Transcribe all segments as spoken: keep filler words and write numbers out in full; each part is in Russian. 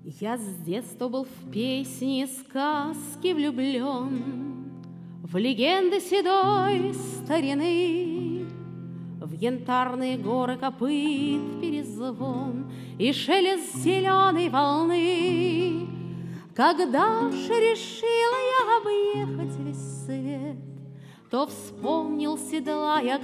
Я с детства был в песни и сказки влюблен, в легенды седой старины, в янтарные горы копыт перезвон и шелест зеленой волны. Когда же решила я объехать весь свет, то вспомнил, седлая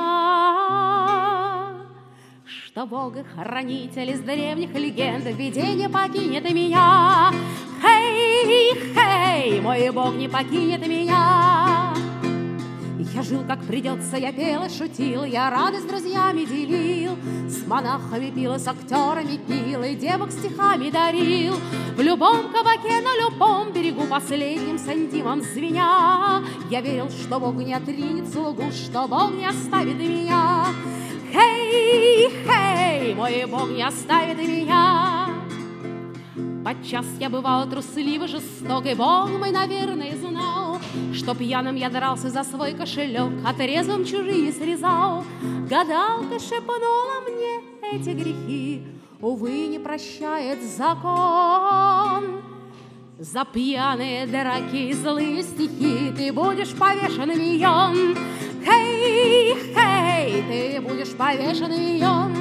коня, что Бога-хранитель из древних легенд в беде не покинет меня. Хей, хей, мой Бог не покинет меня. Я жил, как придется, я пел и шутил, я радость с друзьями делил, с монахами пил и с актерами пил, и девок стихами дарил. В любом кабаке, на любом берегу, последним сантимом звеня, я верил, что Бог не отринет слугу, что Бог не оставит меня. Хей, хей, мой Бог не оставит меня. Подчас я бывал трусливо жесток, и Бог мой, наверное, знал, что пьяным я дрался за свой кошелек, а трезвым чужие срезал. Гадалка шепнула мне эти грехи, увы, не прощает закон. За пьяные драки, злые стихи ты будешь повешен вион. Хей, хей, ты будешь повешен вион.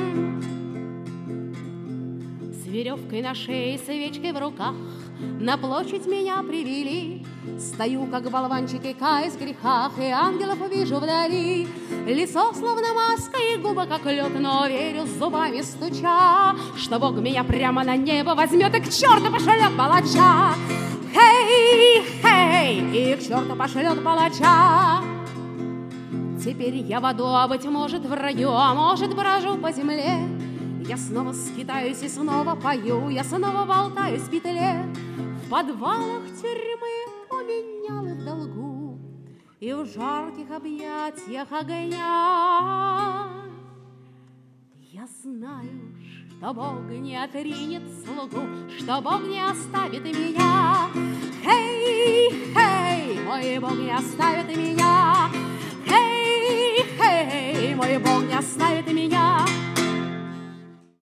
С веревкой на шее, свечкой в руках на площадь меня привели. Стою, как болванчик, и каюсь в грехах, и ангелов вижу вдали. Лицо словно маска и губы, как лед, но верю, зубами стуча, что Бог меня прямо на небо возьмет и к черту пошлет палача. Хей, хей, и к черту пошлет палача. Теперь я в аду, а быть может в раю, а может брожу по земле. Я снова скитаюсь и снова пою, я снова болтаюсь в петле. В подвалах тюрьмы уменял и в долгу, и в жарких объятиях огня. Я знаю, что Бог не отринет слугу, что Бог не оставит меня. Хей, хей, мой Бог не оставит меня. Хей, хей, мой Бог не оставит меня.